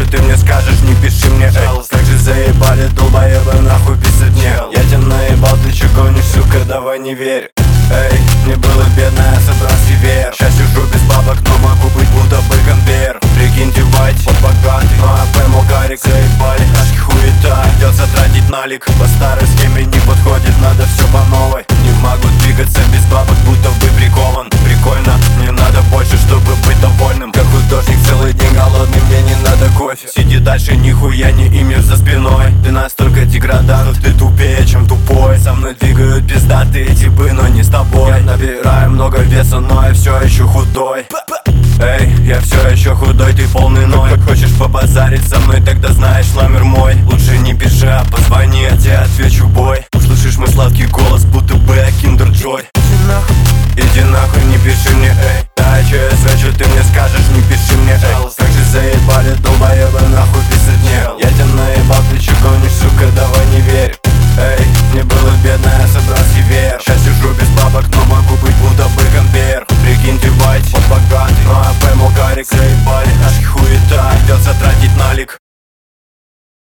ты мне скажешь, не пиши мне, как же заебали долбоебы, нахуй писать нехал. Я тебя наебал, ты чё гонишь, сука, давай не верь. Эй, мне было бедно, я собрал север. Сейчас сижу без бабок, но могу быть будто бы конвейер. Прикиньте, бать, он богатый, но поймал карик. Заебали, ашки хуета, придется тратить налик. По старой схеме не подходит, надо все по новой. Не могу двигаться без бабок, будто бы прикован. Прикольно, мне надо больше, чтобы быть довольным. Как художник целый день голодный, мне не надо кофе. Сиди дальше, нихуя не имеешь за спиной. Ты настолько деградант, ты тупее, чем тупой. Со мной двигают пиздатые типы, но не с тобой. Я набираю много веса, но я все еще худой. Эй, я все еще худой, ты полный ноль. Хочешь побазарить со мной, тогда знаешь номер мой. Лучше не пиши, а позвони, я тебе отвечу, бой. Услышишь мой сладкий голос, будто бы я Кинг